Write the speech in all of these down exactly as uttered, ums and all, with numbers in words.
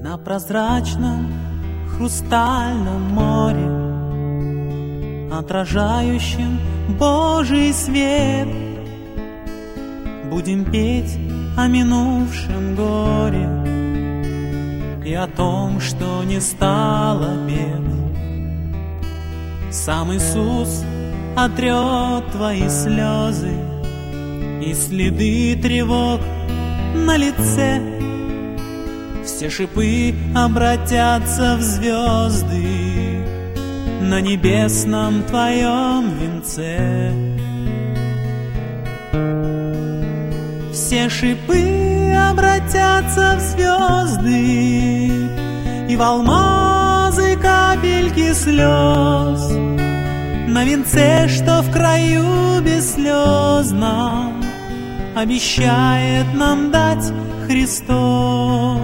На прозрачном хрустальном море, отражающем Божий свет, будем петь о минувшем горе и о том, что не стало бед. Сам Иисус отрет твои слезы и следы тревог на лице. Все шипы обратятся в звезды на небесном твоем венце. Все шипы обратятся в звезды и в алмазы капельки слез на венце, что в краю бесслезном обещает нам дать Христос.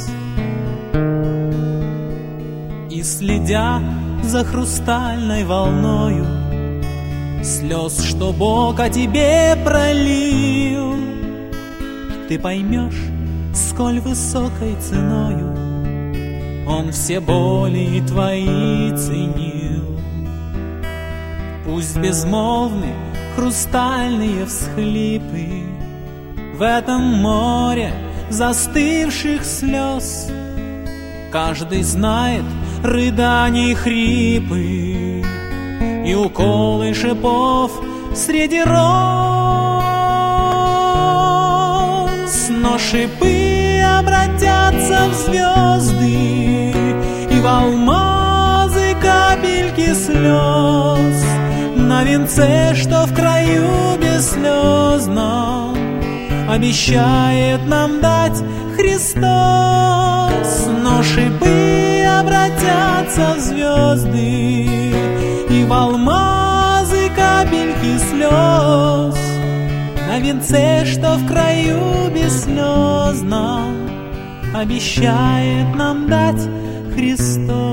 И следя за хрустальной волною слез, что Бог о тебе пролил, ты поймешь, сколь высокой ценою Он все боли твои ценил. Пусть безмолвны хрустальные всхлипы в этом море застывших слез. Каждый знает рыданий хрипы и уколы шипов среди роз. Но шипы обратятся в звезды и в алмазы капельки слез на венце, что в краю бесслезном обещает нам дать Христос. Но шипы обратятся в звезды и в алмазы капельки слез на венце, что в краю бесслезном обещает нам дать Христос.